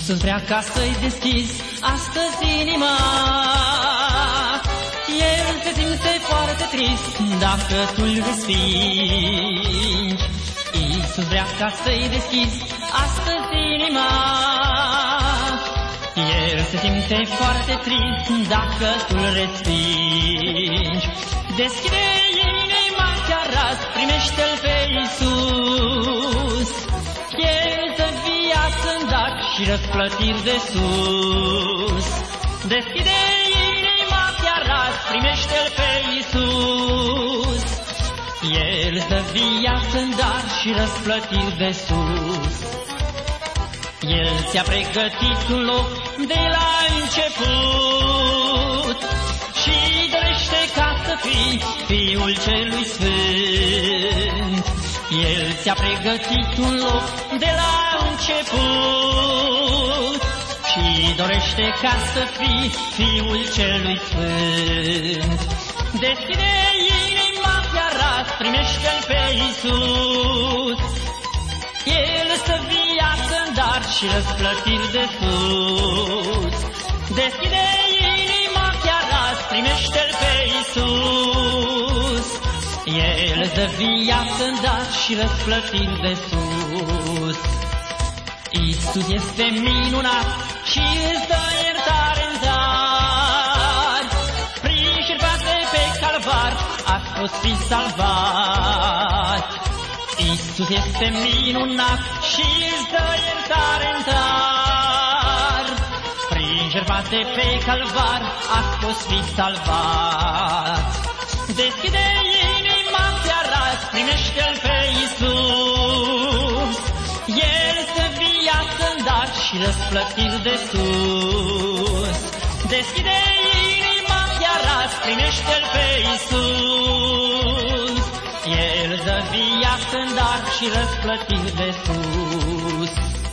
Iisus vrea ca să-i deschizi astăzi inima. El se simte foarte trist dacă tu-l respingi. Iisus vrea ca să-i deschizi astăzi inima. El se simte foarte trist dacă tu-l respingi. Deschide inima chiar azi, primește-l pe Iisus. El dă viață în dar și răsplătiri de sus. Deschide inima chiar azi, primește-l pe Iisus. El dă viață în dar și răsplătiri de sus. El ți-a pregătit un loc de la început și dorește ca să fii Fiul Celui Sfânt. El ți-a pregătit un loc de la început și dorește ca să fii Fiul Celui Sfânt. Deschide inima chiar azi, primește-l pe Iisus. El stă viață în dar și răsplătiri de sus. Deschide inima chiar azi, primește-l pe Iisus. El dă viață în dar și răsplătiri de sus. Iisus este minunat și îți dă iertare în dar. Prin jertfa de pe calvar ați fost fi salvat. Iisus este minunat și îți dă iertare în dar. Prin jertfa de pe calvar ați fost fi salvat. Deschide inima chiar azi, primește-l pe Iisus. El dă viață în dar și răsplătiri de sus. Deschide inima chiar azi, primește-l pe Iisus. El dă viață în dar și răsplătiri de sus.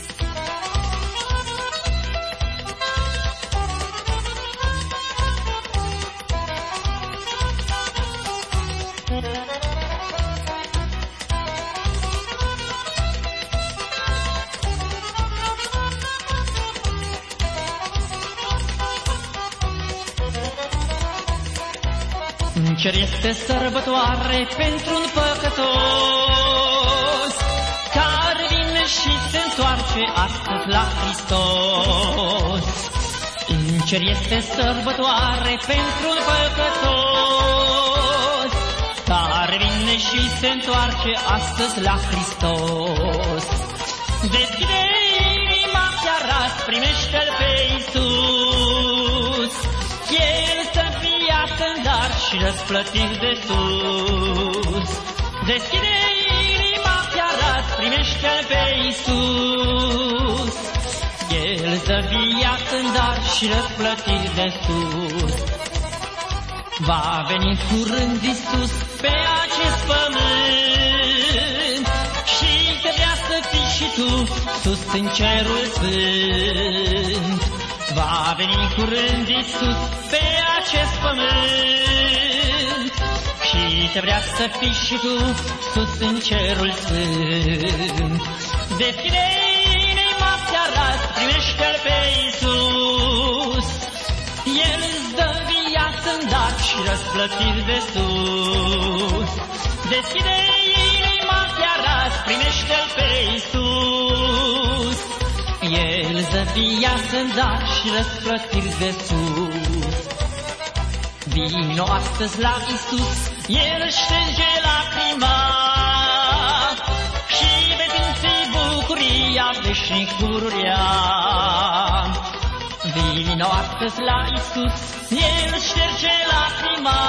În cer este sărbătoare pentru un păcătos care vine și se întoarce astăzi la Hristos. În cer este sărbătoare pentru un păcătos care vine și se întoarce astăzi la Hristos. Deschide inima chiar azi, primește-l pe Iisus. El dă viață în dar și răsplătiri de sus. Deschide inima chiar azi, primește-l pe Iisus. El dă viață în dar și răsplătiri de sus. Va veni curând Iisus pe acest pământ și te vrea să fii și tu sus în cerul sfânt. Va veni curând Iisus pe acest pământ și te vrea să fii și tu sus în cerul sfânt. Deschide inima chiar azi, primește-l pe Iisus. El îți dă viață în dar și răsplătiri de sus. Deschide inima chiar azi, primește-l pe Iisus. El dă viață în dar și răsplătiri de sus. Vino astăzi la Iisus, El își șterge lacrima și vei simți bucuria veșnicuria. Vino astăzi la Iisus, El își șterge lacrima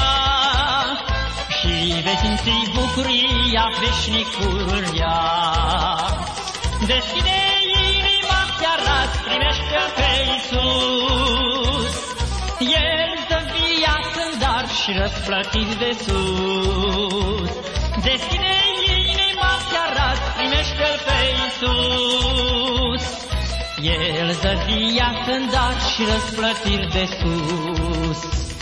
și vei simți bucuria veșnicuria. Deschide inima chiar azi, primește-l pe Iisus. El dă viață în dar și răsplătiri de sus. Deschide inima chiar azi, primește-l pe Iisus. El dă viață în dar și răsplătiri de sus.